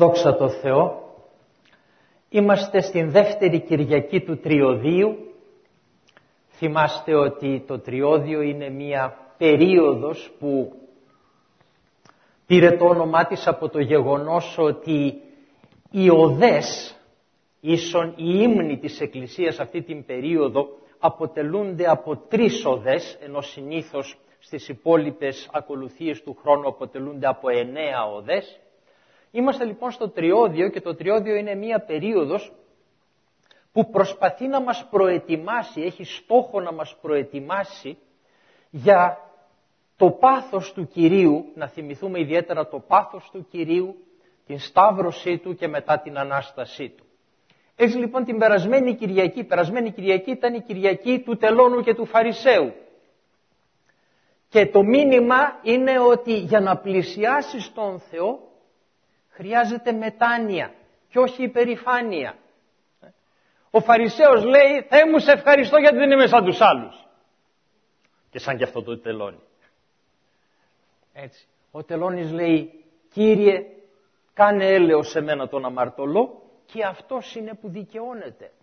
Δόξα τω Θεώ. Είμαστε στην δεύτερη Κυριακή του Τριωδίου. Θυμάστε ότι το Τριώδιο είναι μία περίοδος που πήρε το όνομά της από το γεγονός ότι οι οδές, ίσον οι ύμνοι της Εκκλησίας αυτή την περίοδο αποτελούνται από 3 οδές, ενώ συνήθως στις υπόλοιπες ακολουθίες του χρόνου αποτελούνται από 9 οδές. Είμαστε λοιπόν στο Τριώδιο και το Τριώδιο είναι μία περίοδος που προσπαθεί να μας προετοιμάσει, έχει στόχο να μας προετοιμάσει για το πάθος του Κυρίου, να θυμηθούμε ιδιαίτερα το πάθος του Κυρίου, την σταύρωσή του και μετά την Ανάστασή του. Έτσι λοιπόν την περασμένη Κυριακή ήταν η Κυριακή του τελώνου και του Φαρισαίου. Και το μήνυμα είναι ότι για να πλησιάσεις τον Θεό χρειάζεται μετάνοια και όχι υπερηφάνεια. Ο Φαρισαίος λέει, Θεέ μου σε ευχαριστώ γιατί δεν είμαι σαν τους άλλους. Και σαν και αυτό το τελώνει. Έτσι. Ο τελώνης λέει, Κύριε κάνε έλεος σε μένα τον αμαρτωλό, και αυτός είναι που δικαιώνεται.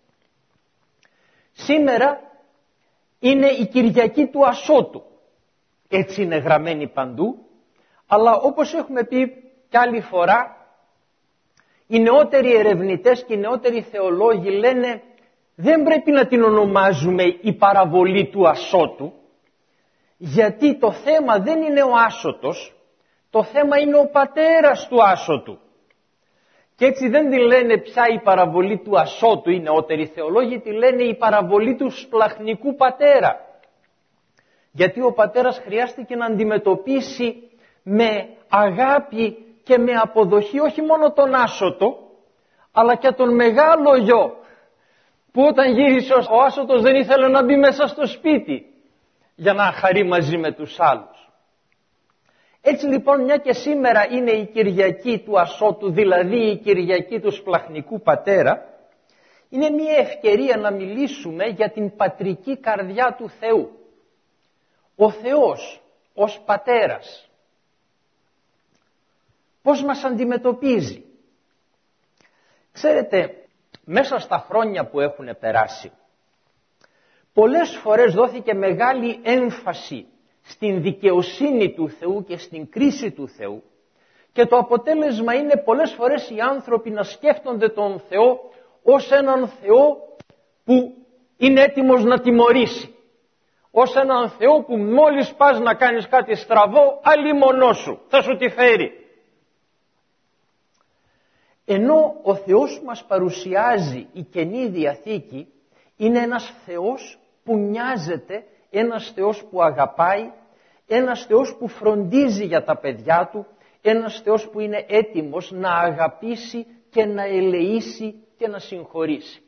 Σήμερα είναι η Κυριακή του Ασώτου. Έτσι είναι γραμμένη παντού, αλλά όπως έχουμε πει κι άλλη φορά, οι νεότεροι ερευνητές και οι νεότεροι θεολόγοι λένε δεν πρέπει να την ονομάζουμε η παραβολή του Ασώτου, γιατί το θέμα δεν είναι ο Άσωτος, το θέμα είναι ο πατέρας του Άσωτου. Και έτσι δεν τη λένε πια η παραβολή του Ασώτου οι νεότεροι θεολόγοι, τη λένε η παραβολή του σπλαχνικού πατέρα. Γιατί ο πατέρας χρειάστηκε να αντιμετωπίσει με αγάπη και με αποδοχή όχι μόνο τον Άσωτο, αλλά και τον μεγάλο γιο, που όταν γύρισε ο Άσωτος δεν ήθελε να μπει μέσα στο σπίτι για να χαρεί μαζί με τους άλλους. Έτσι λοιπόν, μια και σήμερα είναι η Κυριακή του Ασώτου, δηλαδή η Κυριακή του σπλαχνικού πατέρα, είναι μια ευκαιρία να μιλήσουμε για την πατρική καρδιά του Θεού. Ο Θεός ως πατέρας πώς μας αντιμετωπίζει? Ξέρετε, μέσα στα χρόνια που έχουν περάσει, πολλές φορές δόθηκε μεγάλη έμφαση στην δικαιοσύνη του Θεού και στην κρίση του Θεού, και το αποτέλεσμα είναι πολλές φορές οι άνθρωποι να σκέφτονται τον Θεό ως έναν Θεό που είναι έτοιμος να τιμωρήσει, ως έναν Θεό που μόλις πας να κάνεις κάτι στραβό, αλίμονό σου, θα σου τη φέρει. Ενώ ο Θεός που μας παρουσιάζει η Καινή Διαθήκη είναι ένας Θεός που νοιάζεται, ένας Θεός που αγαπάει, ένας Θεός που φροντίζει για τα παιδιά του, ένας Θεός που είναι έτοιμος να αγαπήσει και να ελεήσει και να συγχωρήσει.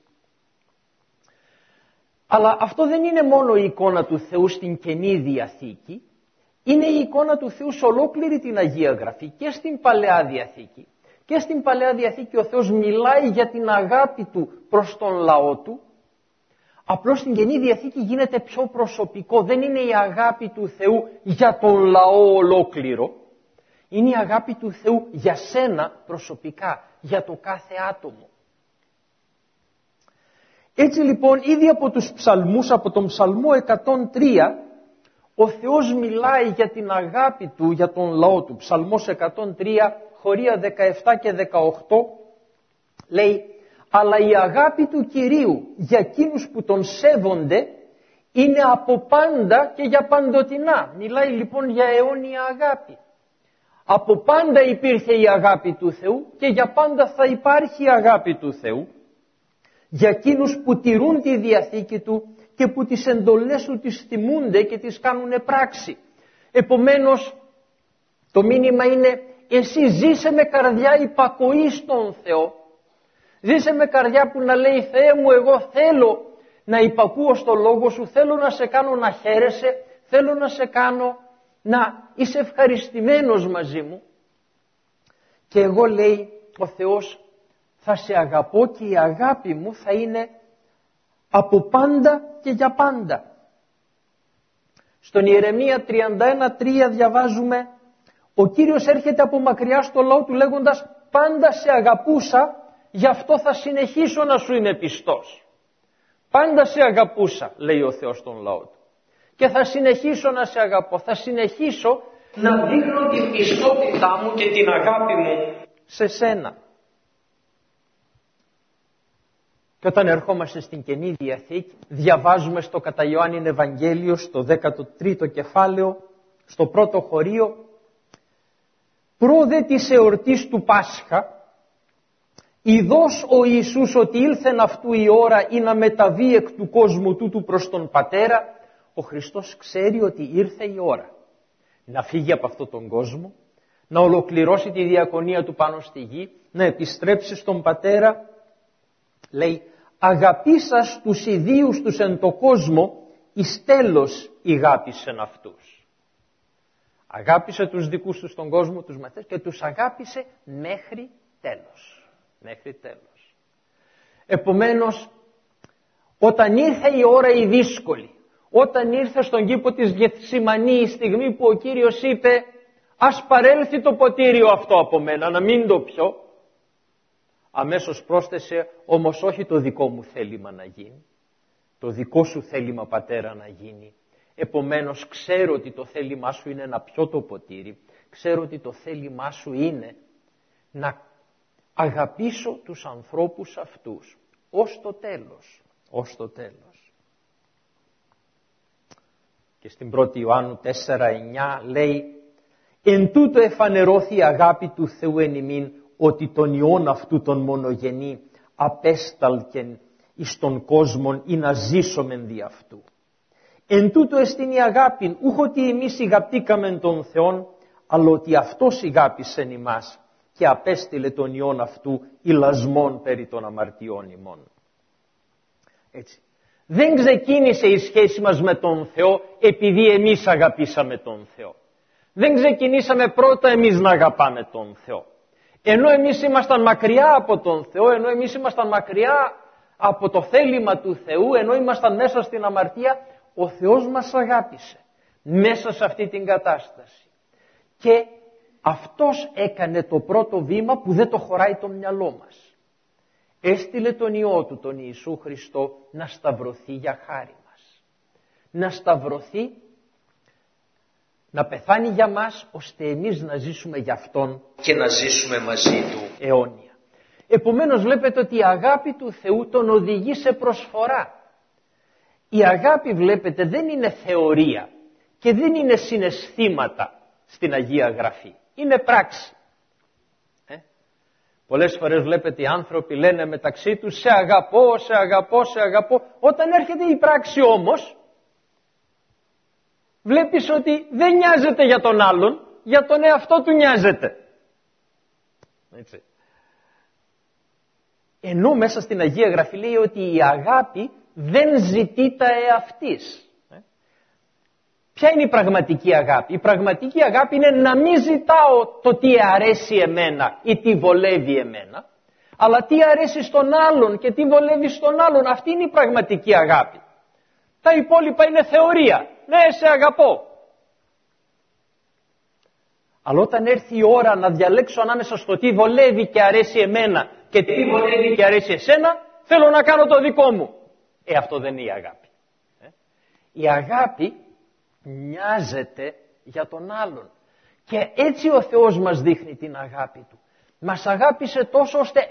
Αλλά αυτό δεν είναι μόνο η εικόνα του Θεού στην Καινή Διαθήκη, είναι η εικόνα του Θεού σε ολόκληρη την Αγία Γραφή και στην Παλαιά Διαθήκη. Και στην Παλαιά Διαθήκη ο Θεός μιλάει για την αγάπη του προς τον λαό του. Απλώς στην Καινή Διαθήκη γίνεται πιο προσωπικό. Δεν είναι η αγάπη του Θεού για τον λαό ολόκληρο. Είναι η αγάπη του Θεού για σένα προσωπικά, για το κάθε άτομο. Έτσι λοιπόν, ήδη από τους ψαλμούς, από τον ψαλμό 103, ο Θεός μιλάει για την αγάπη του για τον λαό του. Ψαλμός 103, χωρία 17 και 18, λέει, αλλά η αγάπη του Κυρίου για εκείνους που τον σέβονται είναι από πάντα και για παντοτινά. Μιλάει λοιπόν για αιώνια αγάπη. Από πάντα υπήρχε η αγάπη του Θεού και για πάντα θα υπάρχει η αγάπη του Θεού για εκείνους που τηρούν τη Διαθήκη του και που τις εντολές του τις θυμούνται και τις κάνουν πράξη. Επομένως, το μήνυμα είναι, εσύ ζήσε με καρδιά υπακοή στον Θεό. Ζήσε με καρδιά που να λέει, Θεέ μου, εγώ θέλω να υπακούω στο λόγο σου, θέλω να σε κάνω να χαίρεσαι, θέλω να σε κάνω να είσαι ευχαριστημένος μαζί μου. Και εγώ, λέει ο Θεός, θα σε αγαπώ και η αγάπη μου θα είναι από πάντα και για πάντα. Στον Ιερεμία 31:3 διαβάζουμε, ο Κύριος έρχεται από μακριά στο λαό του λέγοντας, πάντα σε αγαπούσα, γι' αυτό θα συνεχίσω να σου είμαι πιστός. Πάντα σε αγαπούσα, λέει ο Θεός στον λαό του. Και θα συνεχίσω να σε αγαπώ, θα συνεχίσω να δείχνω την πιστότητά μου και την αγάπη μου σε σένα. Και όταν ερχόμαστε στην Καινή Διαθήκη, διαβάζουμε στο κατά Ιωάννην Ευαγγέλιο, στο 13ο κεφάλαιο, στο πρώτο χωρίο, «Πρόδε της εορτής του Πάσχα, ειδός ο Ιησούς ότι ήλθεν αυτού η ώρα ή να μεταβεί εκ του κόσμου τούτου προς τον Πατέρα», ο Χριστός ξέρει ότι ήρθε η ώρα να φύγει από αυτόν τον κόσμο, να ολοκληρώσει τη διακονία του πάνω στη γη, να επιστρέψει στον Πατέρα. Λέει, «Αγαπήσας τους ιδίους τους εν το κόσμο, εις τέλος ηγάπησεν αυτούς». Αγάπησε τους δικούς του στον κόσμο, τους μαθητές, και τους αγάπησε μέχρι τέλος. Μέχρι τέλος. Επομένως, όταν ήρθε η ώρα η δύσκολη, όταν ήρθε στον κήπο της Γεθσιμανή η στιγμή που ο Κύριος είπε, «Ας παρέλθει το ποτήριο αυτό από μένα, να μην το πιω», αμέσως πρόσθεσε, «Όμως όχι το δικό μου θέλημα να γίνει, το δικό σου θέλημα, Πατέρα, να γίνει. Επομένως ξέρω ότι το θέλημά σου είναι να πιω το ποτήρι, ξέρω ότι το θέλημά σου είναι να αγαπήσω τους ανθρώπους αυτούς ως το τέλος, ως το τέλος». Και στην 1η Ιωάννου 4:9 λέει, «Εν τούτο εφανερώθη η αγάπη του Θεού εν ημίν, ότι τον Υιόν αυτού τον μονογενή απέσταλκεν εις τον κόσμον ή να ζήσομεν δι' αυτού. Εν τούτο εστίν η αγάπη, ούχ ότι εμείς ηγαπτήκαμεν τον Θεόν, αλλά ότι Αυτός ηγάπησεν ημάς και απέστειλε τον Υιόν αυτού ηλασμόν περί των αμαρτιών ημών». Έτσι. Δεν ξεκίνησε η σχέση μας με τον Θεό επειδή εμείς αγαπήσαμε τον Θεό. Δεν ξεκινήσαμε πρώτα εμείς να αγαπάμε τον Θεό. Ενώ εμείς ήμασταν μακριά από τον Θεό, ενώ εμείς ήμασταν μακριά από το θέλημα του Θεού, ενώ ήμασταν μέσα στην αμαρτία, ο Θεός μας αγάπησε μέσα σε αυτή την κατάσταση. Και Αυτός έκανε το πρώτο βήμα που δεν το χωράει το μυαλό μας. Έστειλε τον Υιό Του, τον Ιησού Χριστό, να σταυρωθεί για χάρη μας. Να σταυρωθεί, να πεθάνει για μας, ώστε εμείς να ζήσουμε για Αυτόν και να ζήσουμε μαζί Του αιώνια. Επομένως βλέπετε ότι η αγάπη του Θεού τον οδηγεί σε προσφορά. Η αγάπη, βλέπετε, δεν είναι θεωρία και δεν είναι συναισθήματα στην Αγία Γραφή. Είναι πράξη. Πολλές φορές βλέπετε οι άνθρωποι λένε μεταξύ τους «σε αγαπώ, σε αγαπώ, σε αγαπώ». Όταν έρχεται η πράξη όμως, βλέπεις ότι δεν νοιάζεται για τον άλλον, για τον εαυτό του νοιάζεται. Έτσι. Ενώ μέσα στην Αγία Γραφή λέει ότι η αγάπη δεν ζητεί τα εαυτής. Ποια είναι η πραγματική αγάπη? Η πραγματική αγάπη είναι να μην ζητάω το τι αρέσει εμένα ή τι βολεύει εμένα, αλλά τι αρέσει στον άλλον και τι βολεύει στον άλλον. Αυτή είναι η πραγματική αγάπη. Τα υπόλοιπα είναι θεωρία. Ναι, σε αγαπώ. Αλλά όταν έρθει η ώρα να διαλέξω ανάμεσα στο τι βολεύει και αρέσει εμένα και τι βολεύει και αρέσει εσένα, θέλω να κάνω το δικό μου. Αυτό δεν είναι η αγάπη. Η αγάπη νοιάζεται για τον άλλον. Και έτσι ο Θεός μας δείχνει την αγάπη Του. Μας αγάπησε τόσο ώστε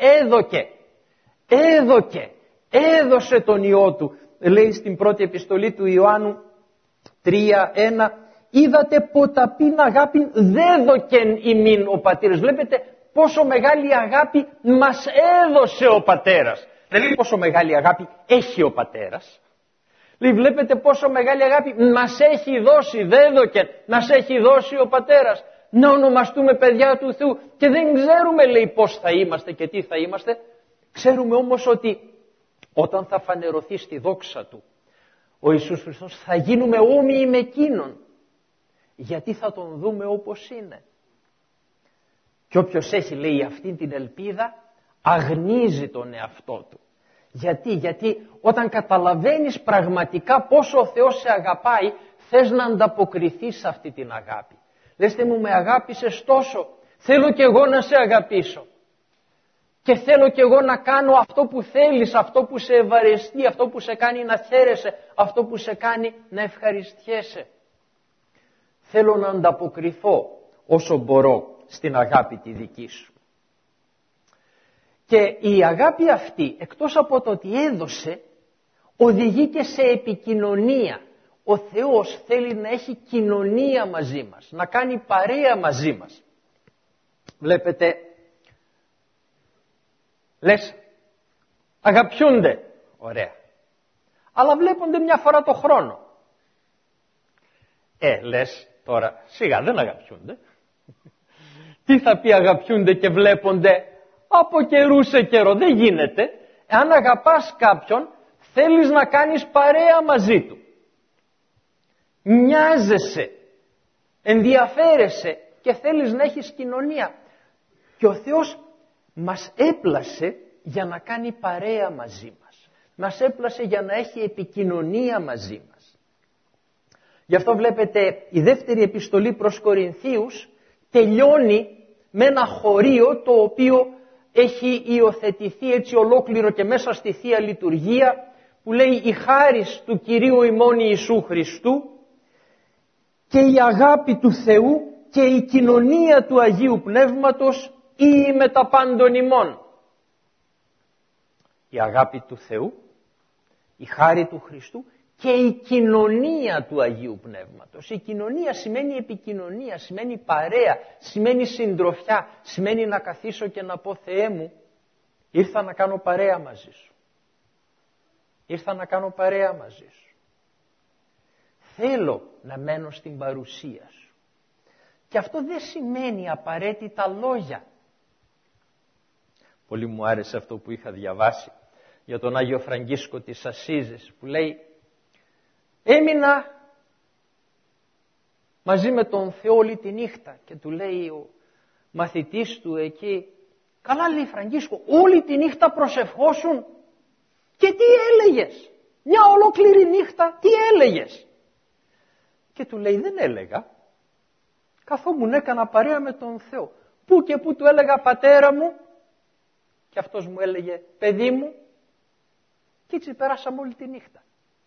έδωσε τον Υιό Του. Λέει στην πρώτη επιστολή του Ιωάννου 3:1, «Είδατε ποταπήν αγάπη δέδοκεν ημίν ο Πατήρας». Βλέπετε πόσο μεγάλη αγάπη μας έδωσε ο Πατέρας. Δεν λέει πόσο μεγάλη αγάπη έχει ο Πατέρας. Λέει, βλέπετε πόσο μεγάλη αγάπη μας έχει δώσει, δέδοκεν, μας έχει δώσει ο Πατέρας. Να ονομαστούμε παιδιά του Θεού. Και δεν ξέρουμε, λέει, πώς θα είμαστε και τι θα είμαστε. Ξέρουμε όμως ότι όταν θα φανερωθεί στη δόξα Του ο Ιησούς Χριστός, θα γίνουμε όμοιοι με Εκείνον. Γιατί θα Τον δούμε όπως είναι. Και όποιος έχει, λέει, αυτή την ελπίδα, αγνίζει τον εαυτό του. Γιατί όταν καταλαβαίνεις πραγματικά πόσο ο Θεός σε αγαπάει, θες να ανταποκριθείς σε αυτή την αγάπη. Λες, Θεέ μου, με αγάπησες τόσο, θέλω κι εγώ να σε αγαπήσω. και θέλω κι εγώ να κάνω αυτό που θέλεις, αυτό που σε ευαρεστεί, αυτό που σε κάνει να χαίρεσαι, αυτό που σε κάνει να ευχαριστιέσαι. Θέλω να ανταποκριθώ όσο μπορώ στην αγάπη τη δική σου. Και η αγάπη αυτή, εκτός από το ότι έδωσε, οδηγεί και σε επικοινωνία. Ο Θεός θέλει να έχει κοινωνία μαζί μας, να κάνει παρέα μαζί μας. Βλέπετε, λες, αγαπιούνται, ωραία, αλλά βλέπονται μια φορά το χρόνο. Λες τώρα, σιγά δεν αγαπιούνται. Τι θα πει αγαπιούνται και βλέπονται από καιρού σε καιρό? Δεν γίνεται. Αν αγαπάς κάποιον, θέλεις να κάνεις παρέα μαζί του. Μοιάζεσαι, ενδιαφέρεσαι και θέλεις να έχεις κοινωνία. Και ο Θεός μας έπλασε για να κάνει παρέα μαζί μας. Μας έπλασε για να έχει επικοινωνία μαζί μας. Γι' αυτό βλέπετε η δεύτερη επιστολή προς Κορινθίους τελειώνει με ένα χωρίο το οποίο έχει υιοθετηθεί έτσι ολόκληρο και μέσα στη Θεία Λειτουργία, που λέει «Η χάρις του Κυρίου ημών Ιησού Χριστού και η αγάπη του Θεού και η κοινωνία του Αγίου Πνεύματος ή με τα πάντων ημών». Η αγάπη του Θεού, η χάρη του Χριστού και η κοινωνία του Αγίου Πνεύματος. Η κοινωνία σημαίνει επικοινωνία, σημαίνει παρέα, σημαίνει συντροφιά, σημαίνει να καθίσω και να πω «Θεέ μου, ήρθα να κάνω παρέα μαζί σου. Ήρθα να κάνω παρέα μαζί σου. Θέλω να μένω στην παρουσία σου». Και αυτό δεν σημαίνει απαραίτητα λόγια. Πολύ μου άρεσε αυτό που είχα διαβάσει για τον Άγιο Φραγκίσκο της Ασσίζης, που λέει «Έμεινα μαζί με τον Θεό όλη τη νύχτα», και του λέει ο μαθητής του εκεί «Καλά», λέει, Φραγκίσκο, όλη τη νύχτα προσευχόσουν και τι έλεγες? Μια ολόκληρη νύχτα τι έλεγες? Και του λέει «Δεν έλεγα, καθόμουν έκανα παρέα με τον Θεό. Πού και πού του έλεγα πατέρα μου και αυτός μου έλεγε παιδί μου και έτσι πέρασαμε όλη τη νύχτα».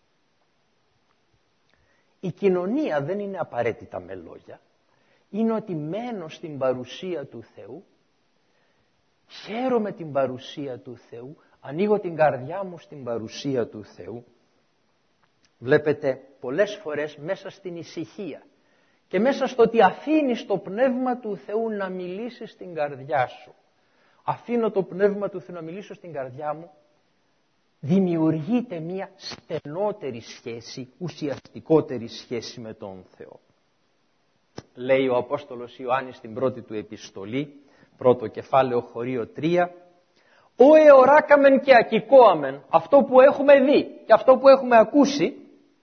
Η κοινωνία δεν είναι απαραίτητα με λόγια. Είναι ότι μένω στην παρουσία του Θεού, χαίρομαι την παρουσία του Θεού, ανοίγω την καρδιά μου στην παρουσία του Θεού. Βλέπετε πολλές φορές μέσα στην ησυχία και μέσα στο ότι αφήνεις το Πνεύμα του Θεού να μιλήσει στην καρδιά σου. Αφήνω το Πνεύμα του Θεού να μιλήσω στην καρδιά μου, δημιουργείται μια στενότερη σχέση, ουσιαστικότερη σχέση με τον Θεό. Λέει ο Απόστολος Ιωάννης στην πρώτη του επιστολή, πρώτο κεφάλαιο χωρίο 3, «Ο εωράκαμεν και ακικόαμεν», αυτό που έχουμε δει και αυτό που έχουμε ακούσει,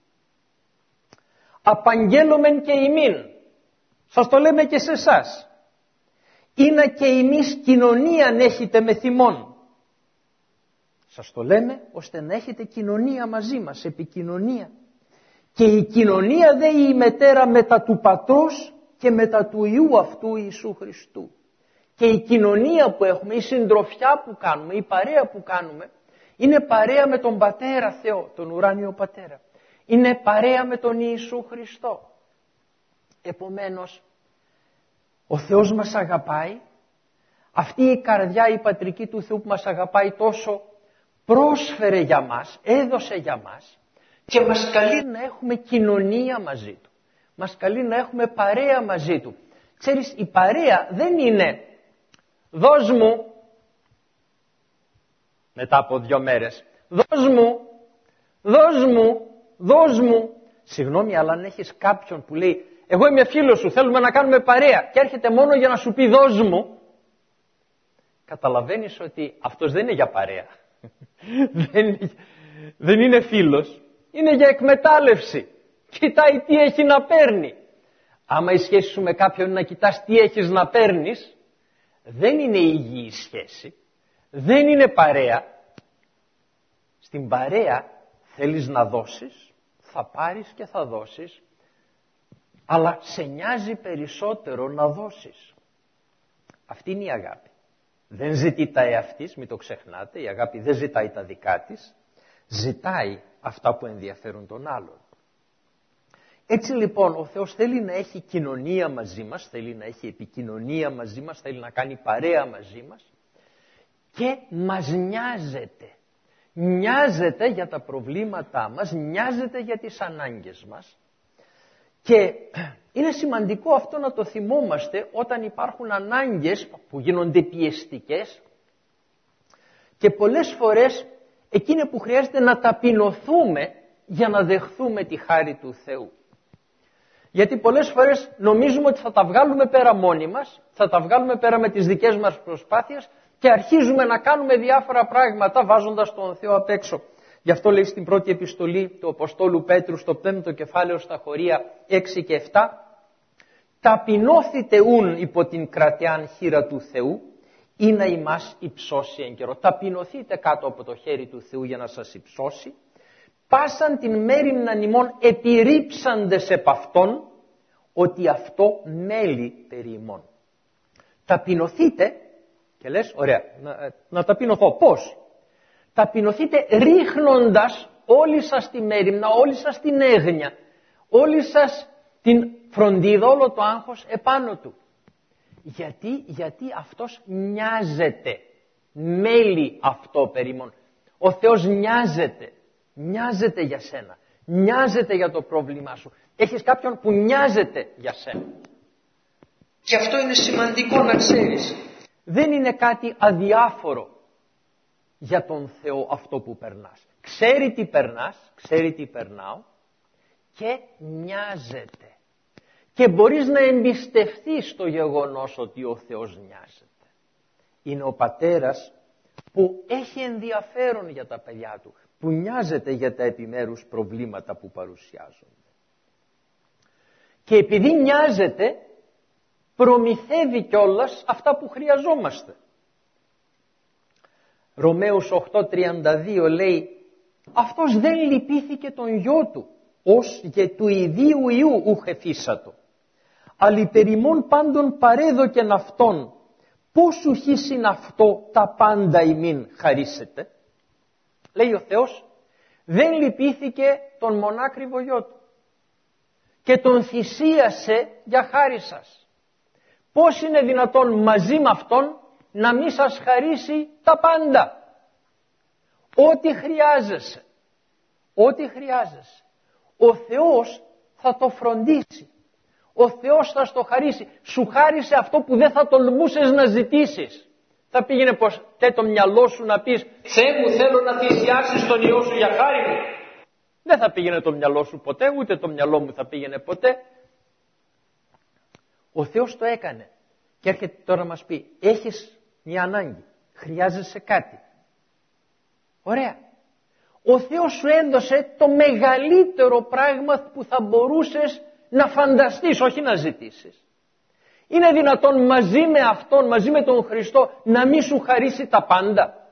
«απαγγέλωμεν και ημίν», σας το λέμε και σε εσάς, «είναι και ημείς κοινωνίαν έχετε με θυμόν». Σας το λέμε ώστε να έχετε κοινωνία μαζί μας, επικοινωνία. Και η κοινωνία δε η μετέρα μετά του Πατρός και μετά του Υιού αυτού Ιησού Χριστού. Και η κοινωνία που έχουμε, η συντροφιά που κάνουμε, η παρέα που κάνουμε, είναι παρέα με τον Πατέρα Θεό, τον ουράνιο Πατέρα. Είναι παρέα με τον Ιησού Χριστό. Επομένως, ο Θεός μας αγαπάει. Αυτή η καρδιά, η πατρική του Θεού που μας αγαπάει τόσο, πρόσφερε για μας, έδωσε για μας και μας καλεί να έχουμε κοινωνία μαζί του. Μας καλεί να έχουμε παρέα μαζί του. Ξέρεις, η παρέα δεν είναι «δώσ' μου» μετά από 2 μέρες, «δώσ' μου, δώσ' μου, δώσ' μου». Συγγνώμη, αλλά αν έχεις κάποιον που λέει «εγώ είμαι φίλος σου, θέλουμε να κάνουμε παρέα» και έρχεται μόνο για να σου πει «δώσ' μου», καταλαβαίνεις ότι αυτός δεν είναι για παρέα. Δεν είναι φίλος, είναι για εκμετάλλευση. Κοιτάει τι έχει να παίρνει. Άμα η σχέση σου με κάποιον είναι να κοιτάς τι έχεις να παίρνεις, δεν είναι υγιή σχέση, δεν είναι παρέα. Στην παρέα θέλεις να δώσεις, θα πάρεις και θα δώσεις, αλλά σε νοιάζει περισσότερο να δώσεις. Αυτή είναι η αγάπη. Δεν ζητεί τα εαυτής, μην το ξεχνάτε, η αγάπη δεν ζητάει τα δικά της, ζητάει αυτά που ενδιαφέρουν τον άλλον. Έτσι λοιπόν ο Θεός θέλει να έχει κοινωνία μαζί μας, θέλει να έχει επικοινωνία μαζί μας, θέλει να κάνει παρέα μαζί μας και μας νοιάζεται. Νοιάζεται για τα προβλήματά μας, νοιάζεται για τις ανάγκες μας και είναι σημαντικό αυτό να το θυμόμαστε όταν υπάρχουν ανάγκες που γίνονται πιεστικές και πολλές φορές εκείνη που χρειάζεται να ταπεινωθούμε για να δεχθούμε τη χάρη του Θεού. Γιατί πολλές φορές νομίζουμε ότι θα τα βγάλουμε πέρα μόνοι μας, θα τα βγάλουμε πέρα με τις δικές μας προσπάθειες και αρχίζουμε να κάνουμε διάφορα πράγματα βάζοντας τον Θεό απ' έξω. Γι' αυτό λέει στην πρώτη επιστολή του Αποστόλου Πέτρου στο 5ο κεφάλαιο στα χωρία 6 και 7 «Ταπεινώθητε ούν υπό την κρατεάν χείρα του Θεού ή να ημάς υψώσει εν καιρό». Ταπεινωθείτε κάτω από το χέρι του Θεού για να σας υψώσει. Πάσαν την μέριμναν ημών επιρρύψαντες επ' αυτόν, ότι αυτό μέλει περί ημών. Ταπεινωθείτε, και λες, ωραία, να ταπεινωθώ. Πώς? Ταπεινωθείτε ρίχνοντας όλη σας τη μέριμνα, όλη σας την έγνοια, όλη σας την φροντίδα, όλο το άγχος επάνω του. Γιατί αυτός νοιάζεται, μέλει αυτό περί ημών. Ο Θεός νοιάζεται για σένα, νοιάζεται για το πρόβλημά σου. Έχεις κάποιον που νοιάζεται για σένα. Και αυτό είναι σημαντικό να ξέρεις. Δεν είναι κάτι αδιάφορο για τον Θεό αυτό που περνάς. Ξέρει τι περνάς, ξέρει τι περνάω και νοιάζεται. Και μπορείς να εμπιστευτείς το γεγονός ότι ο Θεός νοιάζεται. Είναι ο πατέρας που έχει ενδιαφέρον για τα παιδιά του, που νοιάζεται για τα επιμέρους προβλήματα που παρουσιάζονται. Και επειδή νοιάζεται, προμηθεύει κιόλας αυτά που χρειαζόμαστε. Ρωμαίους 8:32 λέει «Αυτός δεν λυπήθηκε τον γιο του, ως και του ιδίου Ιού ούχ εφίσατο. Αλλά υπερημών πάντων παρέδοκεν αυτόν, πώς ουχήσιν αυτό τα πάντα ημίν χαρίσετε». Λέει ο Θεός, δεν λυπήθηκε τον μονάκριβο γιο του και τον θυσίασε για χάρη σας. Πώς είναι δυνατόν μαζί με αυτόν να μην σας χαρίσει τα πάντα? Ό,τι χρειάζεσαι. Ό,τι χρειάζεσαι. Ο Θεός θα το φροντίσει. Ο Θεός θα στο χαρίσει. Σου χάρισε αυτό που δεν θα τολμούσες να ζητήσεις. Θα πήγαινε ποτέ το μυαλό σου να πεις «Θεέ μου, θέλω να θυσιάσεις τον Υιό σου για χάρη μου». Δεν θα πήγαινε το μυαλό σου ποτέ, ούτε το μυαλό μου θα πήγαινε ποτέ. Ο Θεός το έκανε. Και έρχεται τώρα να μας πει έχεις μια ανάγκη, χρειάζεσαι κάτι. Ωραία. Ο Θεός σου έδωσε το μεγαλύτερο πράγμα που θα μπορούσες να φανταστείς, όχι να ζητήσεις. Είναι δυνατόν μαζί με Αυτόν, μαζί με τον Χριστό, να μην σου χαρίσει τα πάντα?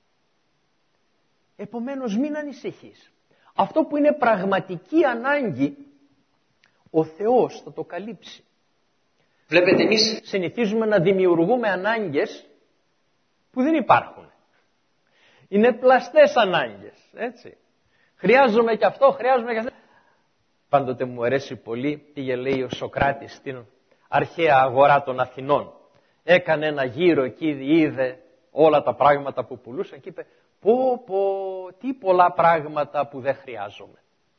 Επομένως μην ανησυχείς. Αυτό που είναι πραγματική ανάγκη, ο Θεός θα το καλύψει. Βλέπετε, εμείς συνηθίζουμε να δημιουργούμε ανάγκες που δεν υπάρχουν. Είναι πλαστές ανάγκες, έτσι. Χρειάζομαι και αυτό, χρειάζομαι και αυτό. Πάντοτε μου αρέσει πολύ, πήγε λέει ο Σωκράτης στην αρχαία αγορά των Αθηνών. Έκανε ένα γύρο εκεί, είδε όλα τα πράγματα που πουλούσαν και είπε τι πολλά πράγματα που δεν χρειάζομαι.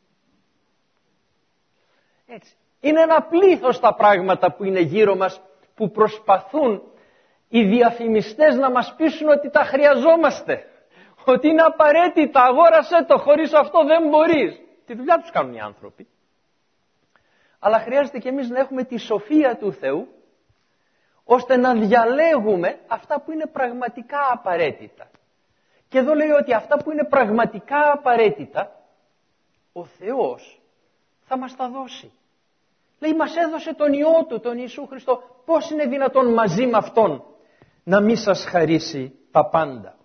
Έτσι. Είναι ένα πλήθος τα πράγματα που είναι γύρω μας που προσπαθούν οι διαφημιστές να μας πείσουν ότι τα χρειαζόμαστε. Ότι είναι απαραίτητα, αγόρασέ το, χωρίς αυτό δεν μπορείς. Τη δουλειά τους κάνουν οι άνθρωποι. Αλλά χρειάζεται και εμείς να έχουμε τη σοφία του Θεού, ώστε να διαλέγουμε αυτά που είναι πραγματικά απαραίτητα. Και εδώ λέει ότι αυτά που είναι πραγματικά απαραίτητα, ο Θεός θα μας τα δώσει. Λέει, μας έδωσε τον Υιό Του, τον Ιησού Χριστό. Πώς είναι δυνατόν μαζί με Αυτόν να μην σας χαρίσει τα πάντα?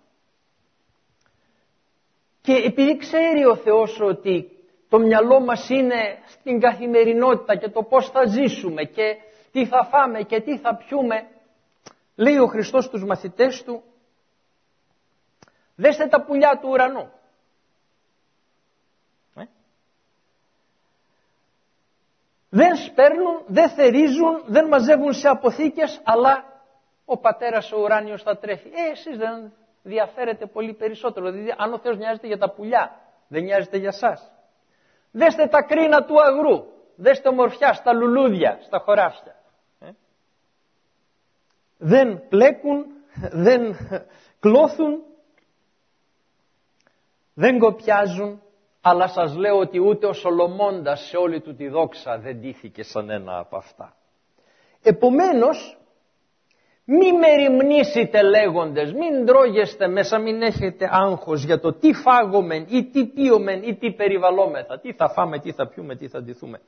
Και επειδή ξέρει ο Θεός ότι το μυαλό μας είναι στην καθημερινότητα και το πώς θα ζήσουμε και τι θα φάμε και τι θα πιούμε, λέει ο Χριστός στους μαθητές του, δέστε τα πουλιά του ουρανού. Δεν σπέρνουν, δεν θερίζουν, δεν μαζεύουν σε αποθήκες, αλλά ο Πατέρας ο ουράνιος θα τρέφει. Εσείς δεν διαφέρετε πολύ περισσότερο. Δηλαδή, αν ο Θεός νοιάζεται για τα πουλιά, δεν νοιάζεται για σας. Δέστε τα κρίνα του αγρού. Δέστε ομορφιά στα λουλούδια, στα χωράφια. Δεν πλέκουν, δεν κλώθουν, δεν κοπιάζουν, αλλά σας λέω ότι ούτε ο Σολομώντας σε όλη του τη δόξα δεν ντύθηκε σαν ένα από αυτά. Επομένως, μη μεριμνήσετε λέγοντες, μην τρώγεστε μέσα, μην έχετε άγχος για το τι φάγομεν ή τι πίομεν ή τι περιβαλλόμεθα, τι θα φάμε, τι θα πιούμε, τι θα ντυθούμε.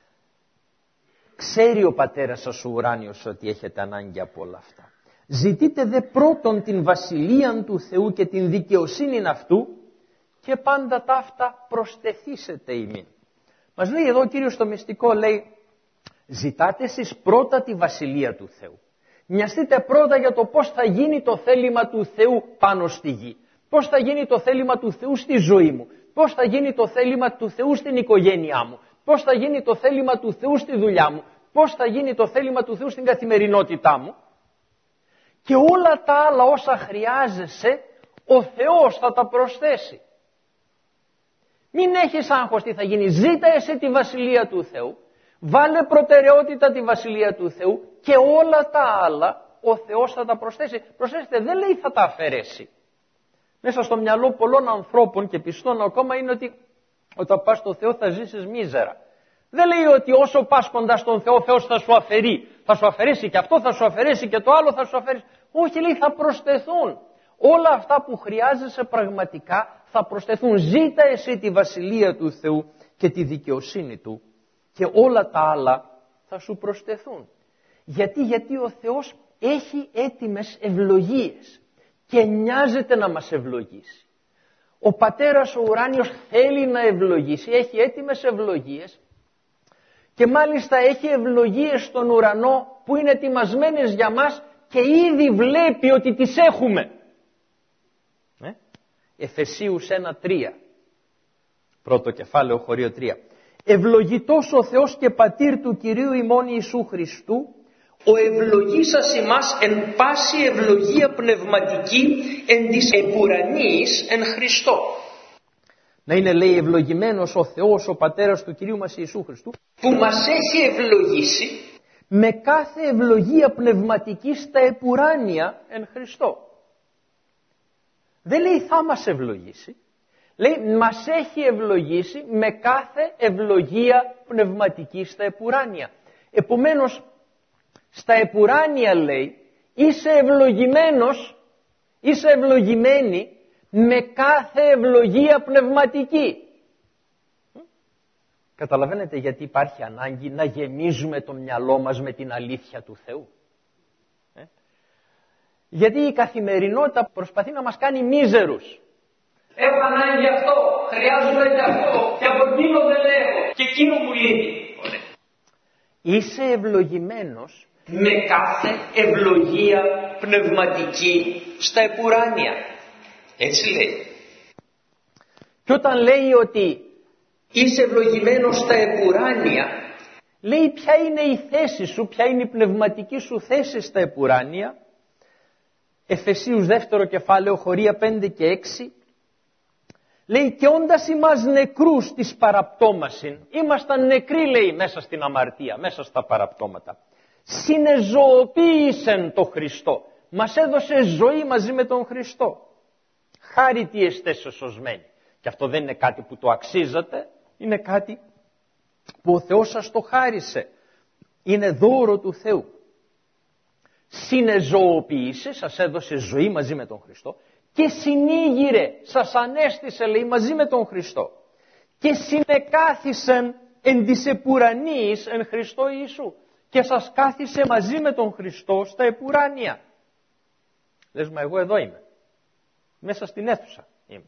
Ξέρει ο Πατέρας σας ο ουράνιος ότι έχετε ανάγκη από όλα αυτά. Ζητείτε δε πρώτον την βασιλείαν του Θεού και την δικαιοσύνην αυτού και πάντα ταύτα προστεθήσετε ημίν. Μας λέει εδώ ο Κύριος στο μυστικό, λέει, ζητάτε εσείς πρώτα τη βασιλεία του Θεού. Νοιαστείτε πρώτα για το πώς θα γίνει το θέλημα του Θεού πάνω στη γη. Πώς θα γίνει το θέλημα του Θεού στη ζωή μου. Πώς θα γίνει το θέλημα του Θεού στην οικογένειά μου. Πώς θα γίνει το θέλημα του Θεού στη δουλειά μου. Πώς θα γίνει το θέλημα του Θεού στην καθημερινότητά μου. Και όλα τα άλλα όσα χρειάζεσαι, ο Θεός θα τα προσθέσει. Μην έχεις άγχος τι θα γίνει. Ζήτα εσύ τη βασιλεία του Θεού. Βάλε προτεραιότητα τη βασιλεία του Θεού και όλα τα άλλα ο Θεός θα τα προσθέσει. Προσθέστε, δεν λέει θα τα αφαιρέσει. Μέσα στο μυαλό πολλών ανθρώπων και πιστών ακόμα είναι ότι όταν πας στο Θεό θα ζήσεις μίζερα. Δεν λέει ότι όσο πας κοντά στον Θεό, ο Θεός θα σου αφαιρεί. Θα σου αφαιρέσει και αυτό, θα σου αφαιρέσει και το άλλο, θα σου αφαιρέσει. Όχι, λέει, θα προσθεθούν. Όλα αυτά που χρειάζεσαι πραγματικά θα προσθεθούν. Ζήτα εσύ τη βασιλεία του Θεού και τη δικαιοσύνη του και όλα τα άλλα θα σου προσθεθούν. Γιατί ο Θεός έχει έτοιμες ευλογίες και νοιάζεται να μας ευλογήσει. Ο Πατέρας ο ουράνιος θέλει να ευλογήσει, έχει έτοιμες ευλογίες και μάλιστα έχει ευλογίες στον ουρανό που είναι ετοιμασμένες για μας και ήδη βλέπει ότι τις έχουμε. Εφεσίους 1:3, πρώτο κεφάλαιο χωρίο 3. Ευλογητός ο Θεός και Πατήρ του Κυρίου ημών Ιησού Χριστού, ο ευλογήσας ημάς εν πάση ευλογία πνευματική εν της επουρανής εν Χριστώ. Να είναι, λέει, ευλογημένος ο Θεός, ο Πατέρας του Κυρίου μας Ιησού Χριστού, που μας έχει ευλογήσει με κάθε ευλογία πνευματική στα επουράνια εν Χριστώ. Δεν λέει θα μας ευλογήσει, λέει μας έχει ευλογήσει με κάθε ευλογία πνευματική στα επουράνια. Επομένως, στα επουράνια, λέει, είσαι ευλογημένος, είσαι ευλογημένη με κάθε ευλογία πνευματική. Καταλαβαίνετε γιατί υπάρχει ανάγκη να γεμίζουμε το μυαλό μας με την αλήθεια του Θεού. Γιατί η καθημερινότητα προσπαθεί να μας κάνει μίζερους. Έχω ανάγκη αυτό, χρειάζομαι και αυτό και από εκείνο δεν έχω και εκείνο μου λείπει. Είσαι ευλογημένος με κάθε ευλογία πνευματική στα επουράνια. Έτσι λέει. Και όταν λέει ότι είσαι ευλογημένος στα επουράνια, λέει ποια είναι η θέση σου, ποια είναι η πνευματική σου θέση στα επουράνια. Εφεσίους 2 κεφάλαιο χωρία 5 και 6. Λέει και όντας ημάς νεκρούς της παραπτώμασιν, ήμασταν νεκροί, λέει, μέσα στην αμαρτία, μέσα στα παραπτώματα. Συνεζωοποίησεν το Χριστό, μας έδωσε ζωή μαζί με τον Χριστό. Χάρη τι εστέ σωσμένοι. Και αυτό δεν είναι κάτι που το αξίζατε, είναι κάτι που ο Θεός σας το χάρισε. Είναι δώρο του Θεού. Συνεζωοποίησε, σας έδωσε ζωή μαζί με τον Χριστό και συνήγηρε, σας ανέστησε, λέει, μαζί με τον Χριστό και συνεκάθισεν εν της επουρανής εν Χριστώ Ιησού και σας κάθισε μαζί με τον Χριστό στα επουράνια. Λες, μα εγώ εδώ είμαι, μέσα στην αίθουσα είμαι.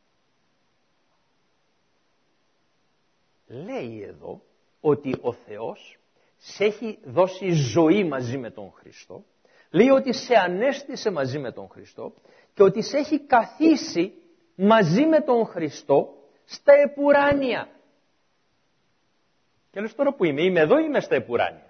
Λέει εδώ ότι ο Θεός σε έχει δώσει ζωή μαζί με τον Χριστό, λέει ότι σε ανέστησε μαζί με τον Χριστό και ότι σε έχει καθίσει μαζί με τον Χριστό στα επουράνια. Και λες τώρα που είμαι εδώ ή είμαι στα επουράνια?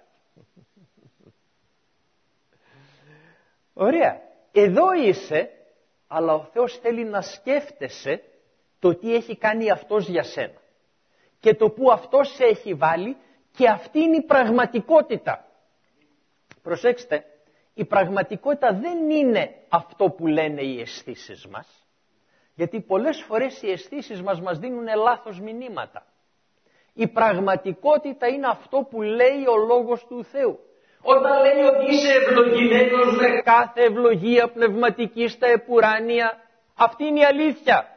Ωραία. Εδώ είσαι, αλλά ο Θεός θέλει να σκέφτεσαι το τι έχει κάνει Αυτός για σένα και το που Αυτός σε έχει βάλει, και αυτή είναι η πραγματικότητα. Προσέξτε, η πραγματικότητα δεν είναι αυτό που λένε οι αισθήσεις μας, γιατί πολλές φορές οι αισθήσεις μας δίνουν λάθος μηνύματα. Η πραγματικότητα είναι αυτό που λέει ο Λόγος του Θεού. Όταν λέει ότι είσαι ευλογημένος με κάθε ευλογία πνευματική στα επουράνια, αυτή είναι η αλήθεια.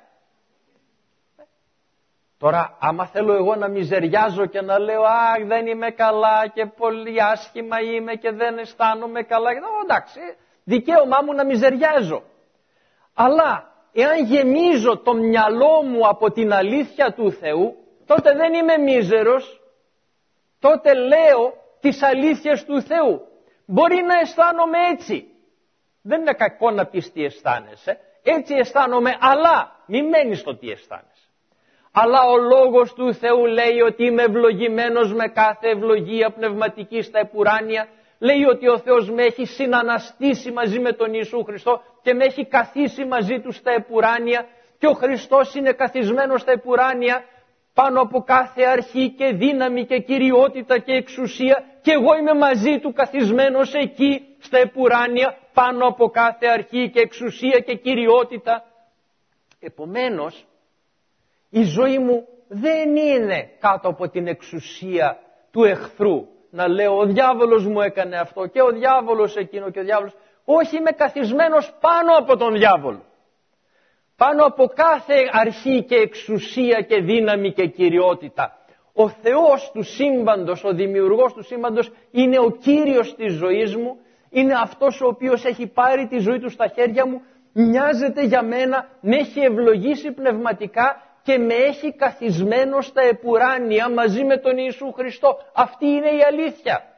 Τώρα, άμα θέλω εγώ να μιζεριάζω και να λέω «Αχ, δεν είμαι καλά και πολύ άσχημα είμαι και δεν αισθάνομαι καλά», εντάξει, δικαίωμά μου να μιζεριάζω. Αλλά, εάν γεμίζω το μυαλό μου από την αλήθεια του Θεού, τότε δεν είμαι μίζερος, τότε λέω τις αλήθειες του Θεού. Μπορεί να αισθάνομαι έτσι. Δεν είναι κακό να πεις τι αισθάνεσαι. Έτσι αισθάνομαι, αλλά μην μένεις στο τι αισθάνεσαι. Αλλά ο Λόγος του Θεού λέει ότι είμαι ευλογημένος με κάθε ευλογία πνευματική στα επουράνια. Λέει ότι ο Θεός με έχει συναναστήσει μαζί με τον Ιησού Χριστό και με έχει καθίσει μαζί του στα επουράνια, και ο Χριστός είναι καθισμένος στα επουράνια πάνω από κάθε αρχή και δύναμη και κυριότητα και εξουσία, και εγώ είμαι μαζί του καθισμένος εκεί στα επουράνια πάνω από κάθε αρχή και εξουσία και κυριότητα. Επομένως, η ζωή μου δεν είναι κάτω από την εξουσία του εχθρού. Να λέω ο διάβολος μου έκανε αυτό και ο διάβολος εκείνο και ο διάβολος. Όχι, είμαι καθισμένος πάνω από τον διάβολο. Πάνω από κάθε αρχή και εξουσία και δύναμη και κυριότητα. Ο Θεός του σύμπαντος, ο δημιουργός του σύμπαντος, είναι ο Κύριος της ζωής μου. Είναι αυτός ο οποίος έχει πάρει τη ζωή του στα χέρια μου, νοιάζεται για μένα, με έχει ευλογήσει πνευματικά και με έχει καθισμένο στα επουράνια μαζί με τον Ιησού Χριστό. Αυτή είναι η αλήθεια.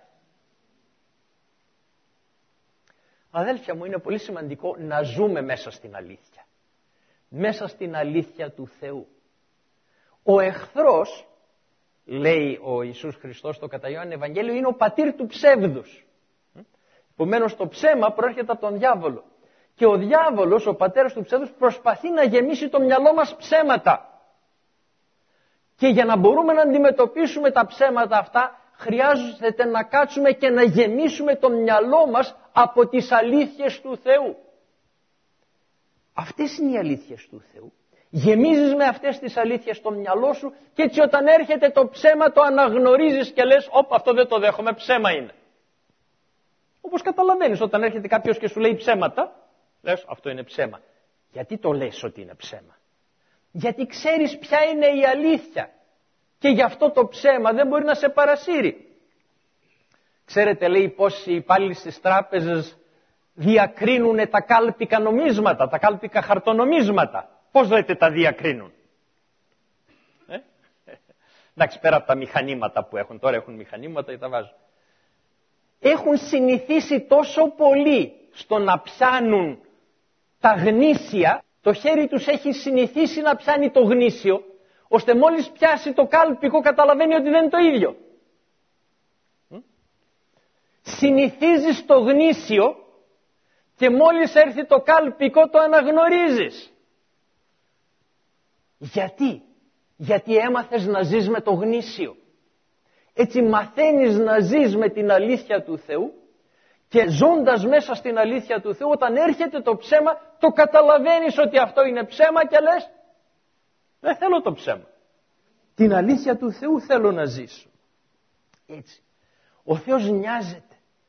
Αδέλφια μου, είναι πολύ σημαντικό να ζούμε μέσα στην αλήθεια. Μέσα στην αλήθεια του Θεού. Ο εχθρός, λέει ο Ιησούς Χριστός στο κατά Ιωάννη Ευαγγέλιο, είναι ο πατήρ του ψεύδους. Επομένως το ψέμα προέρχεται από τον διάβολο. Και ο διάβολος, ο πατέρας του ψεύδους, προσπαθεί να γεμίσει το μυαλό μας ψέματα. Και για να μπορούμε να αντιμετωπίσουμε τα ψέματα αυτά, χρειάζεται να κάτσουμε και να γεμίσουμε το μυαλό μας από τις αλήθειες του Θεού. Αυτές είναι οι αλήθειες του Θεού. Γεμίζεις με αυτές τις αλήθειες το μυαλό σου, και έτσι όταν έρχεται το ψέμα το αναγνωρίζεις και λες «Όπα, αυτό δεν το δέχομαι, ψέμα είναι». Όπως καταλαβαίνεις, όταν έρχεται κάποιος και σου λέει ψέματα, λες «Αυτό είναι ψέμα». Γιατί το λες ότι είναι ψέμα? Γιατί ξέρεις ποια είναι η αλήθεια, και γι' αυτό το ψέμα δεν μπορεί να σε παρασύρει. Ξέρετε, λέει, πώς οι υπάλληλοι στις τράπεζες διακρίνουν τα κάλπικα νομίσματα, τα κάλπικα χαρτονομίσματα. Πώς λέτε τα διακρίνουν? Εντάξει, πέρα από τα μηχανήματα που έχουν, τώρα έχουν μηχανήματα και τα βάζουν. Έχουν συνηθίσει τόσο πολύ στο να πιάνουν τα γνήσια, το χέρι τους έχει συνηθίσει να πιάνει το γνήσιο, ώστε μόλις πιάσει το κάλπικο καταλαβαίνει ότι δεν είναι το ίδιο. Συνηθίζεις το γνήσιο και μόλις έρθει το κάλπικο το αναγνωρίζεις. Γιατί? Γιατί έμαθες να ζεις με το γνήσιο. Έτσι μαθαίνεις να ζεις με την αλήθεια του Θεού, και ζώντας μέσα στην αλήθεια του Θεού, όταν έρχεται το ψέμα, το καταλαβαίνεις ότι αυτό είναι ψέμα και λες δεν θέλω το ψέμα. Την αλήθεια του Θεού θέλω να ζήσω. Έτσι. Ο Θεός νοιάζεται.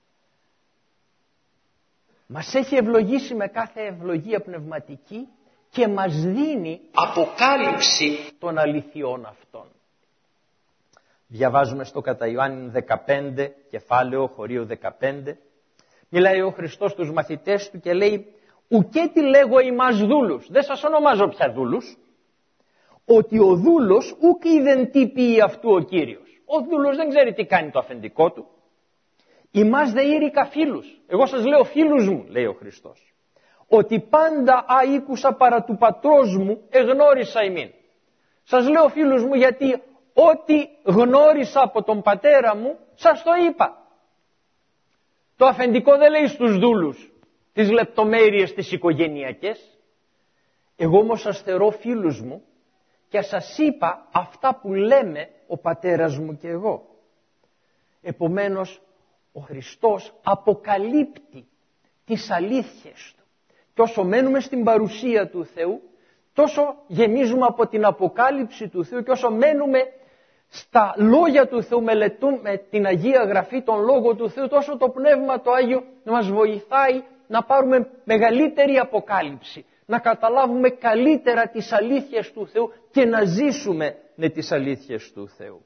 Μας έχει ευλογήσει με κάθε ευλογία πνευματική και μας δίνει αποκάλυψη των αληθιών αυτών. Διαβάζουμε στο κατά Ιωάννη 15, κεφάλαιο, χωρίο 15. Μιλάει ο Χριστός στους μαθητές του και λέει «Ουκέ τι λέγω ημάς δούλους». Δεν σας ονομάζω πια δούλους. Ότι ο δούλος ουκ είδεν τι πει αυτού ο Κύριος. Ο δούλος δεν ξέρει τι κάνει το αφεντικό του. Ημάς δε ήρικα φίλους. Εγώ σας λέω φίλους μου, λέει ο Χριστός. Ότι πάντα αήκουσα παρά του πατρός μου εγνώρισα ημίν. Σας λέω φίλους μου γιατί ό,τι γνώρισα από τον πατέρα μου σας το είπα. Το αφεντικό δεν λέει στους δούλους τις λεπτομέρειες τις οικογενειακές. Εγώ όμως σας θεωρώ φίλους μου και σας είπα αυτά που λέμε ο πατέρας μου και εγώ. Επομένως ο Χριστός αποκαλύπτει τις αλήθειες του. Και όσο μένουμε στην παρουσία του Θεού, τόσο γεμίζουμε από την αποκάλυψη του Θεού και όσο μένουμε στα λόγια του Θεού, μελετούμε την Αγία Γραφή, τον Λόγο του Θεού, τόσο το Πνεύμα το Άγιο μας βοηθάει να πάρουμε μεγαλύτερη αποκάλυψη, να καταλάβουμε καλύτερα τις αλήθειες του Θεού και να ζήσουμε με τις αλήθειες του Θεού.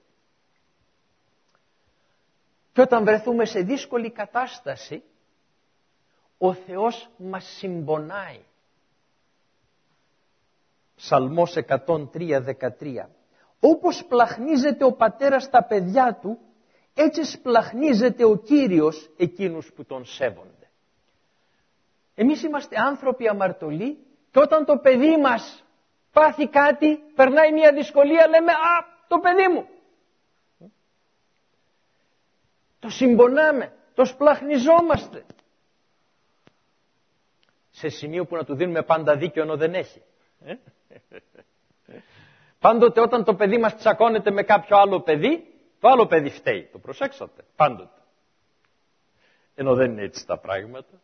Και όταν βρεθούμε σε δύσκολη κατάσταση, ο Θεός μας συμπονάει. Ψαλμός 103:13. Όπως πλαχνίζεται ο πατέρας τα παιδιά του, έτσι σπλαχνίζεται ο Κύριος εκείνους που τον σέβονται. Εμείς είμαστε άνθρωποι αμαρτωλοί και όταν το παιδί μας πάθει κάτι, περνάει μια δυσκολία, λέμε «Α, το παιδί μου». Το συμπονάμε, το σπλαχνιζόμαστε. Σε σημείο που να του δίνουμε πάντα δίκιο ενώ δεν έχει. Πάντοτε όταν το παιδί μας τσακώνεται με κάποιο άλλο παιδί, το άλλο παιδί φταίει. Το προσέξατε, πάντοτε. Ενώ δεν είναι έτσι τα πράγματα.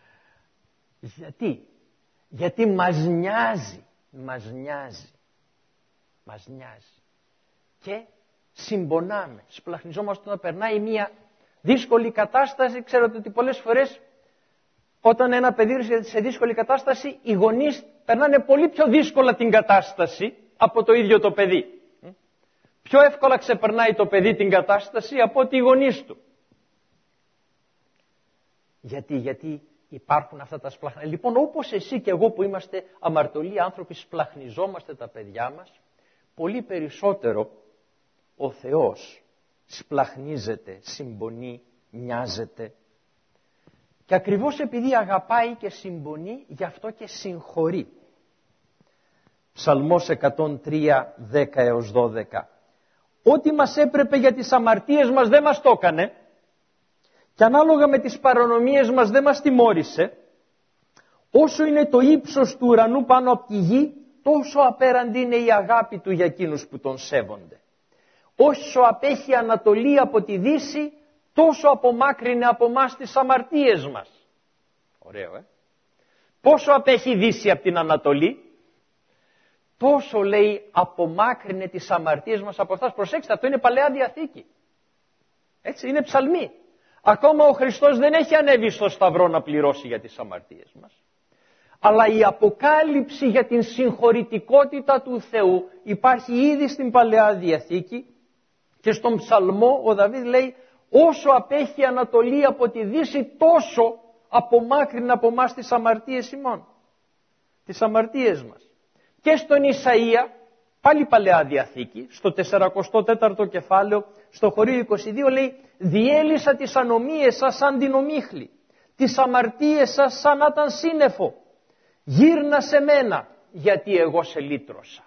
Γιατί μας νοιάζει. Και συμπονάμε, σπλαχνιζόμαστε όταν περνάει μια δύσκολη κατάσταση. Ξέρετε ότι πολλές φορές όταν ένα παιδί βρίσκεται σε δύσκολη κατάσταση, οι γονείς περνάνε πολύ πιο δύσκολα την κατάσταση από το ίδιο το παιδί. Πιο εύκολα ξεπερνάει το παιδί την κατάσταση από ότι οι γονείς του. Γιατί υπάρχουν αυτά τα σπλαχνά. Λοιπόν, όπως εσύ και εγώ που είμαστε αμαρτωλοί άνθρωποι, σπλαχνιζόμαστε τα παιδιά μας, πολύ περισσότερο ο Θεός σπλαχνίζεται, συμπονεί, νοιάζεται. Και ακριβώς επειδή αγαπάει και συμπονεί, γι' αυτό και συγχωρεί. Ψαλμός 103:10-12. Ό,τι μας έπρεπε για τις αμαρτίες μας δεν μας το έκανε και ανάλογα με τις παρανομίες μας δεν μας τιμώρησε. Όσο είναι το ύψος του ουρανού πάνω από τη γη, τόσο απέραντη είναι η αγάπη του για εκείνους που τον σέβονται. Όσο απέχει η Ανατολή από τη Δύση, τόσο απομάκρυνε από μας τις αμαρτίες μας. Ωραίο, Πόσο απέχει η Δύση από την Ανατολή, τόσο λέει απομάκρυνε τις αμαρτίες μας από αυτάς. Προσέξτε, αυτό είναι Παλαιά Διαθήκη. Έτσι, είναι ψαλμοί. Ακόμα ο Χριστός δεν έχει ανέβει στο Σταυρό να πληρώσει για τις αμαρτίες μας. Αλλά η αποκάλυψη για την συγχωρητικότητα του Θεού υπάρχει ήδη στην Παλαιά Διαθήκη και στον ψαλμό ο Δαβίδ λέει όσο απέχει η Ανατολή από τη Δύση τόσο απομάκρυνε από εμάς τις αμαρτίες ημών. Τις αμαρτίες μας. Και στον Ισαΐα, πάλι Παλαιά Διαθήκη, στο 44ο κεφάλαιο, στο χωρίο 22 λέει «Διέλυσα τις ανομίες σας σαν την ομίχλη, τις αμαρτίες σας σαν να ήταν σύννεφο. Γύρνα σε μένα, γιατί εγώ σε λύτρωσα».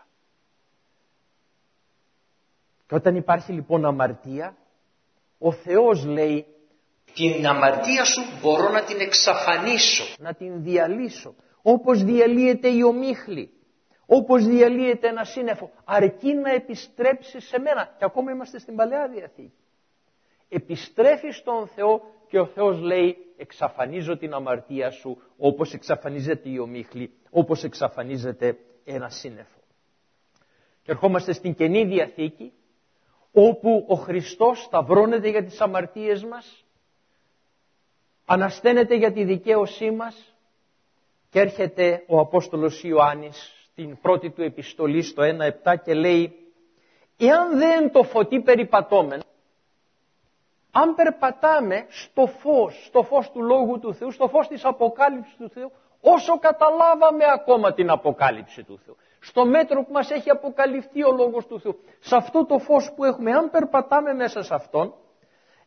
Και όταν υπάρχει λοιπόν αμαρτία, ο Θεός λέει «Την αμαρτία σου μπορώ να την εξαφανίσω, να την διαλύσω, όπως διαλύεται η ομίχλη. Όπως διαλύεται ένα σύννεφο, αρκεί να επιστρέψει σε μένα». Και ακόμα είμαστε στην Παλαιά Διαθήκη. Επιστρέφει στον Θεό και ο Θεός λέει εξαφανίζω την αμαρτία σου όπως εξαφανίζεται η ομίχλη, όπως εξαφανίζεται ένα σύννεφο. Και ερχόμαστε στην Καινή Διαθήκη, όπου ο Χριστός σταυρώνεται για τις αμαρτίες μας, ανασταίνεται για τη δικαίωσή μας και έρχεται ο Απόστολος Ιωάννης στην πρώτη του επιστολή στο 1:7 και λέει «Εάν δεν το φωτί περιπατώμεν, αν περπατάμε στο φως του Λόγου του Θεού, στο φως της αποκάλυψης του Θεού, όσο καταλάβαμε ακόμα την αποκάλυψη του Θεού, στο μέτρο που μας έχει αποκαλυφθεί ο Λόγος του Θεού, σε αυτό το φως που έχουμε, αν περπατάμε μέσα σε αυτόν,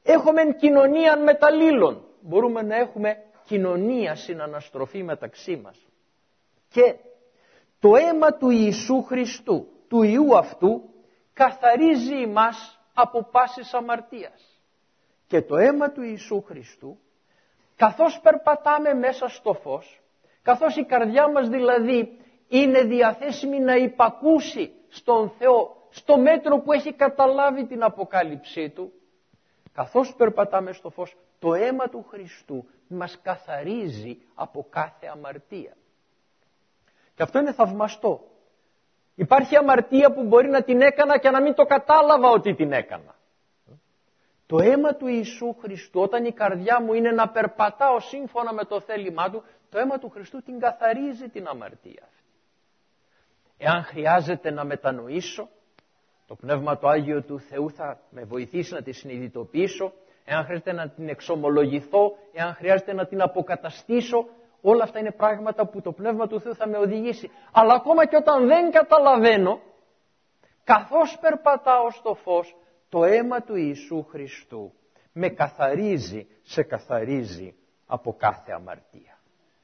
Έχουμε κοινωνία μεταλλήλων. Μπορούμε να έχουμε κοινωνία συναναστροφή μεταξύ μας. Και το αίμα του Ιησού Χριστού, του Ιού αυτού, καθαρίζει εμάς από πάσης αμαρτίας. Και το αίμα του Ιησού Χριστού, καθώς περπατάμε μέσα στο φως, καθώς η καρδιά μας δηλαδή είναι διαθέσιμη να υπακούσει στον Θεό, στο μέτρο που έχει καταλάβει την αποκάλυψή Του, καθώς περπατάμε στο φως, το αίμα του Χριστού μας καθαρίζει από κάθε αμαρτία. Και αυτό είναι θαυμαστό. Υπάρχει αμαρτία που μπορεί να την έκανα και να μην το κατάλαβα ότι την έκανα. Το αίμα του Ιησού Χριστού, όταν η καρδιά μου είναι να περπατάω σύμφωνα με το θέλημά Του, το αίμα του Χριστού την καθαρίζει την αμαρτία αυτή. Εάν χρειάζεται να μετανοήσω, το Πνεύμα το Άγιο του Θεού θα με βοηθήσει να τη συνειδητοποιήσω. Εάν χρειάζεται να την εξομολογηθώ, εάν χρειάζεται να την αποκαταστήσω, όλα αυτά είναι πράγματα που το Πνεύμα του Θεού θα με οδηγήσει. Αλλά ακόμα και όταν δεν καταλαβαίνω, καθώς περπατάω στο φως, το αίμα του Ιησού Χριστού με καθαρίζει, σε καθαρίζει από κάθε αμαρτία.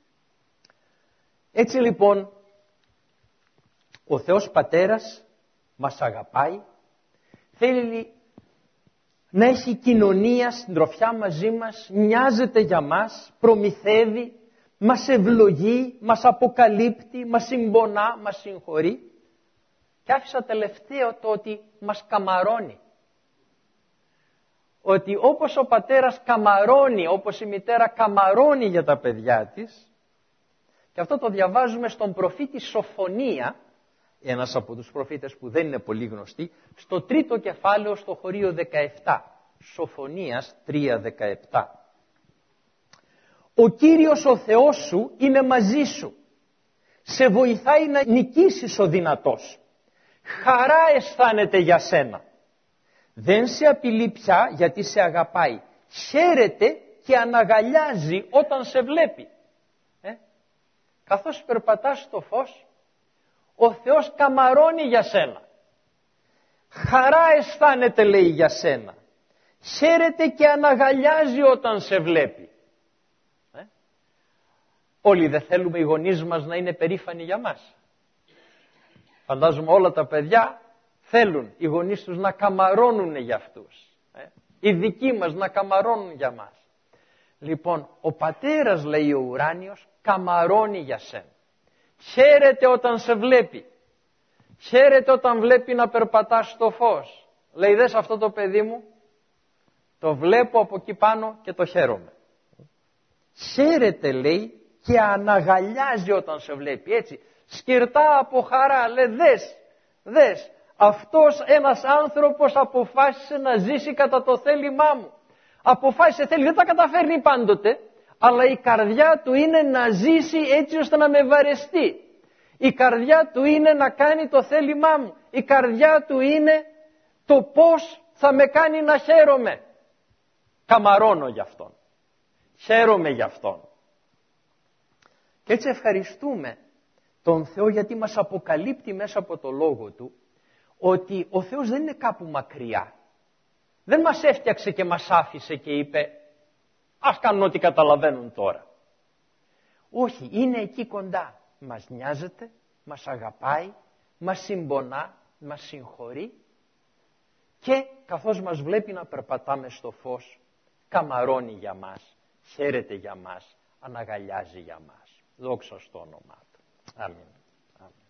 Έτσι λοιπόν, ο Θεός Πατέρας μας αγαπάει, θέλει να έχει κοινωνία, συντροφιά μαζί μας, νοιάζεται για μας, προμηθεύει, μας ευλογεί, μας αποκαλύπτει, μας συμπονά, μας συγχωρεί. Και άφησα τελευταίο το ότι μας καμαρώνει. Ότι όπως ο πατέρας καμαρώνει, όπως η μητέρα καμαρώνει για τα παιδιά της, και αυτό το διαβάζουμε στον προφήτη Σοφονία, ένας από τους προφήτες που δεν είναι πολύ γνωστοί, στο 3ο κεφάλαιο στο χωρίο 17, Σοφονίας 3:17. Ο Κύριος ο Θεός σου είναι μαζί σου, σε βοηθάει να νικήσεις ο δυνατός, χαρά αισθάνεται για σένα, δεν σε απειλεί πια γιατί σε αγαπάει, χαίρεται και αναγαλιάζει όταν σε βλέπει. Καθώς περπατάς στο φως, ο Θεός καμαρώνει για σένα. Χαρά αισθάνεται, λέει, για σένα. Χαίρεται και αναγαλιάζει όταν σε βλέπει. Όλοι δεν θέλουμε οι γονείς μας να είναι περήφανοι για μας. Φαντάζομαι όλα τα παιδιά θέλουν οι γονείς τους να καμαρώνουν για αυτούς. Οι δικοί μας να καμαρώνουν για μας. Λοιπόν, ο πατέρας, λέει ο ουράνιος, καμαρώνει για σένα. Χαίρεται όταν σε βλέπει. Χαίρεται όταν βλέπει να περπατάς στο φως. Λέει, δες αυτό το παιδί μου, το βλέπω από εκεί πάνω και το χαίρομαι. Χαίρεται, λέει, και αναγαλιάζει όταν σε βλέπει. Έτσι, σκυρτά από χαρά, λέει, δες, αυτός ένας άνθρωπος αποφάσισε να ζήσει κατά το θέλημά μου. Αποφάσισε, θέλει, δεν τα καταφέρνει πάντοτε, αλλά η καρδιά του είναι να ζήσει έτσι ώστε να με βαρεστεί. Η καρδιά του είναι να κάνει το θέλημά μου. Η καρδιά του είναι το πώς θα με κάνει να χαίρομαι. Καμαρώνω για αυτόν. Χαίρομαι για αυτόν. Και έτσι ευχαριστούμε τον Θεό γιατί μας αποκαλύπτει μέσα από το Λόγο Του ότι ο Θεός δεν είναι κάπου μακριά. Δεν μας έφτιαξε και μας άφησε και είπε ας κάνουν ό,τι καταλαβαίνουν τώρα. Όχι, είναι εκεί κοντά. Μας νοιάζεται, μας αγαπάει, μας συμπονά, μας συγχωρεί και καθώς μας βλέπει να περπατάμε στο φως, καμαρώνει για μας, χαίρεται για μας, αναγαλιάζει για μας. Δόξα στο όνομά Του. Αμήν. Αμήν.